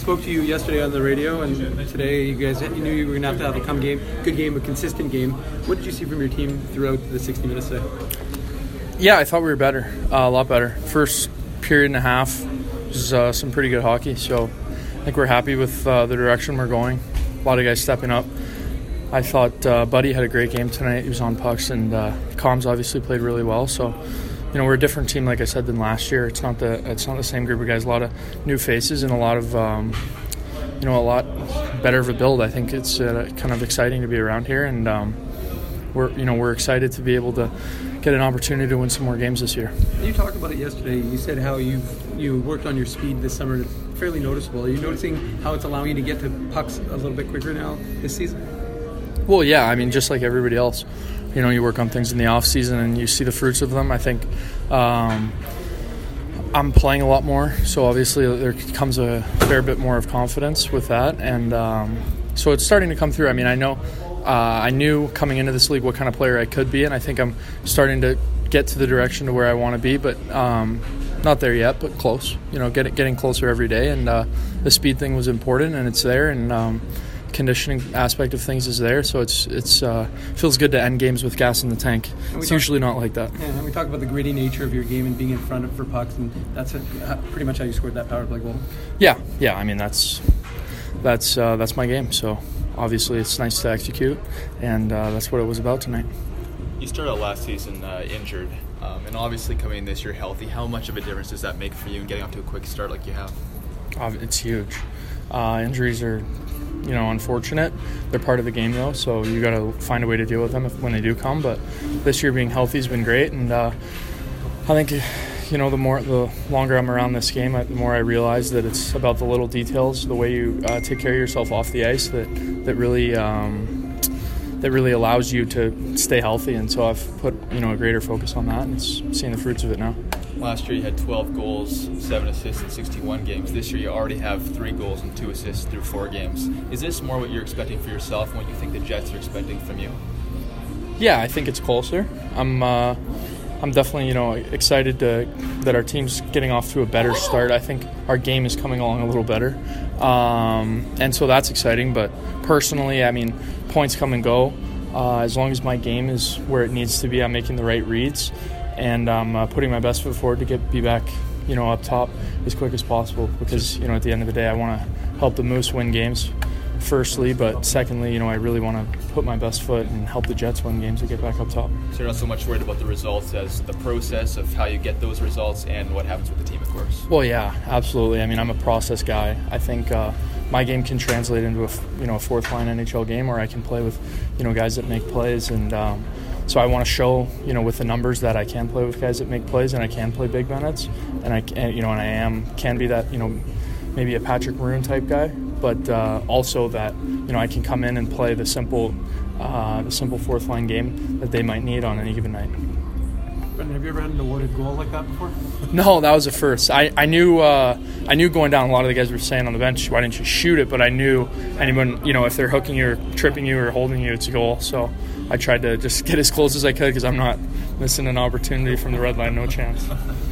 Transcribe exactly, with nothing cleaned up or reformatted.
spoke to you yesterday on the radio, and today you guys you knew you were going to have to have a come game, good game, a consistent game. What did you see from your team throughout the sixty minutes today? Yeah, I thought we were better, uh, a lot better. First period and a half was uh, some pretty good hockey, so I think we're happy with uh, the direction we're going. A lot of guys stepping up. I thought uh, Buddy had a great game tonight. He was on pucks, and uh, Comms obviously played really well. So, you know, we're a different team, like I said, than last year. It's not the it's not the same group of guys. A lot of new faces and a lot of um, you know a lot better of a build. I think it's uh, kind of exciting to be around here, and um, we're you know we're excited to be able to get an opportunity to win some more games this year. You talked about it yesterday. You said how you you worked on your speed this summer. It's fairly noticeable. Are you noticing how it's allowing you to get to pucks a little bit quicker now this season? Well, yeah. I mean, just like everybody else, you know, you work on things in the off season and you see the fruits of them. I think um, I'm playing a lot more, so obviously there comes a fair bit more of confidence with that, and um, so it's starting to come through. I mean, I know. Uh, I knew coming into this league what kind of player I could be, and I think I'm starting to get to the direction to where I want to be, but um, not there yet, but close. You know, get, getting closer every day, and uh, the speed thing was important, and it's there, and um, conditioning aspect of things is there, so it's it's uh, feels good to end games with gas in the tank. It's talk, usually not like that. Yeah, and we talked about the gritty nature of your game and being in front of for pucks, and that's a, pretty much how you scored that power play goal. Yeah, yeah. I mean, that's that's uh, that's my game, so. Obviously, it's nice to execute, and uh, that's what it was about tonight. You started last season uh, injured, um, and obviously coming in this year healthy. How much of a difference does that make for you in getting off to a quick start like you have? Uh, it's huge. Uh, injuries are, you know, unfortunate. They're part of the game, though, so you got to find a way to deal with them if, when they do come. But this year being healthy has been great, and uh, I think. You know, the more, the longer I'm around this game, the more I realize that it's about the little details, the way you uh, take care of yourself off the ice, that that really um, that really allows you to stay healthy. And so I've put you know a greater focus on that, and it's seeing the fruits of it now. Last year you had twelve goals, seven assists in sixty-one games. This year you already have three goals and two assists through four games. Is this more what you're expecting for yourself and what you think the Jets are expecting from you? Yeah, I think it's closer. I'm. Uh, I'm definitely, you know, excited to, that our team's getting off to a better start. I think our game is coming along a little better, um, and so that's exciting. But personally, I mean, points come and go. Uh, as long as my game is where it needs to be, I'm making the right reads, and I'm uh, putting my best foot forward to get be back, you know, up top as quick as possible. Because you know, at the end of the day, I want to help the Moose win games. Firstly, but secondly, you know, I really want to put my best foot and help the Jets win games and get back up top. So you're not so much worried about the results as the process of how you get those results and what happens with the team, of course. Well, yeah, absolutely. I mean, I'm a process guy. I think uh, my game can translate into a you know a fourth line N H L game, or I can play with you know guys that make plays, and um, so I want to show you know with the numbers that I can play with guys that make plays, and I can play big minutes, and I can, you know and I am can be that you know maybe a Patrick Maroon type guy. But uh, also that you know I can come in and play the simple, uh, the simple fourth line game that they might need on any given night. Brendan, have you ever had an awarded goal like that before? No, that was a first. I I knew uh, I knew going down. A lot of the guys were saying on the bench, "Why didn't you shoot it?" But I knew anyone, you know, if they're hooking you or tripping you or holding you, it's a goal. So I tried to just get as close as I could because I'm not missing an opportunity from the red line. No chance.